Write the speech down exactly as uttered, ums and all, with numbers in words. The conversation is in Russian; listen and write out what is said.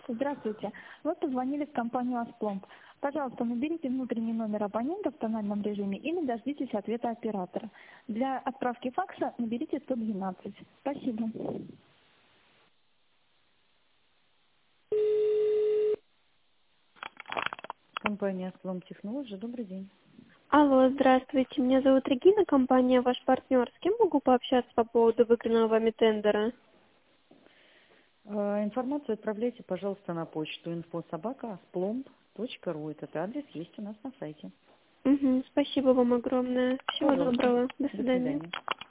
Здравствуйте. Вы позвонили в компанию «Аспломб». Пожалуйста, наберите внутренний номер абонента в тональном режиме или дождитесь ответа оператора. Для отправки факса наберите сто двенадцать. Спасибо. Компания «Аспломб Технологи». Добрый день. Алло, здравствуйте. Меня зовут Регина, компания «Ваш партнер». С кем могу пообщаться по поводу выигранного вами тендера? Э, Информацию отправляйте, пожалуйста, на почту инфо собака аспломб точка ру. Этот адрес есть у нас на сайте. Угу, спасибо вам огромное. Всего Пожалуйста. доброго. До До свидания. свидания.